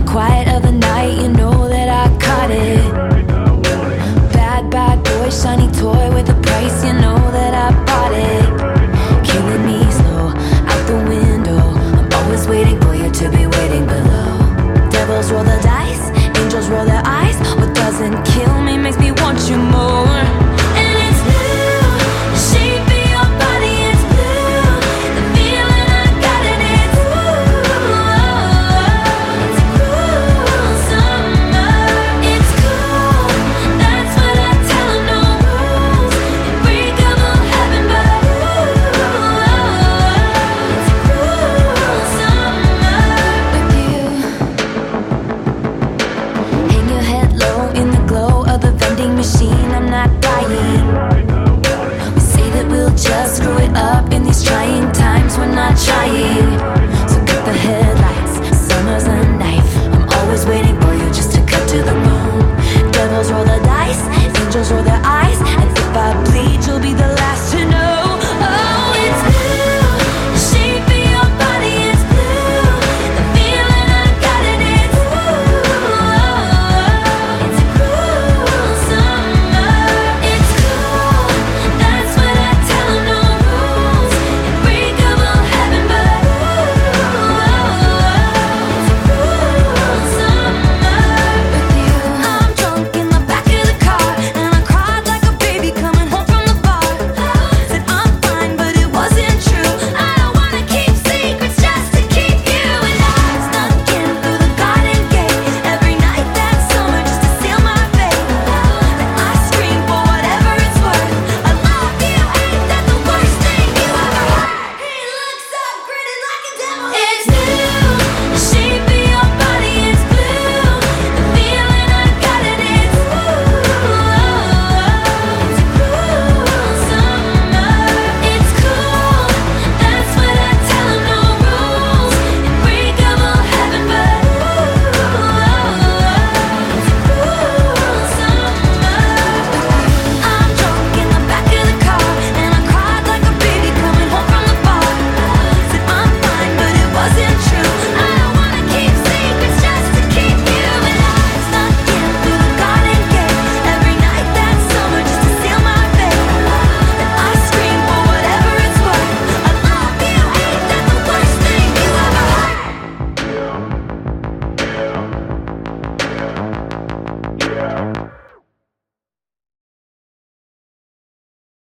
quiet of the night, you know that I caught it. Bad, bad boy, shiny toy with a price, you know that I bought it. Killing me slow, out the window. I'm always waiting for you to be waiting below. Devils roll the dice, angels roll their eyes. What doesn't kill me makes me want you more. And it's blue, the shape of your body is blue. The feeling I got it is it's cool summer. It's cool, that's what I tell 'em, no rules. Unbreakable heaven, but it's cool summer with you. Hang your head low in the glow of the vending machine. I'm not dying. We say that we'll just screw it up in these trying times. We're not trying.